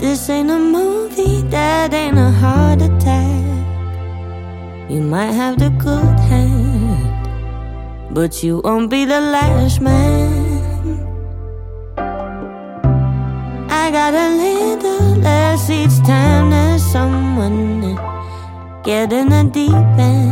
This ain't a movie, that ain't a heart attack. You might have the good hand, but you won't be the last man. I got a little less each time there's someone to get in the deep end.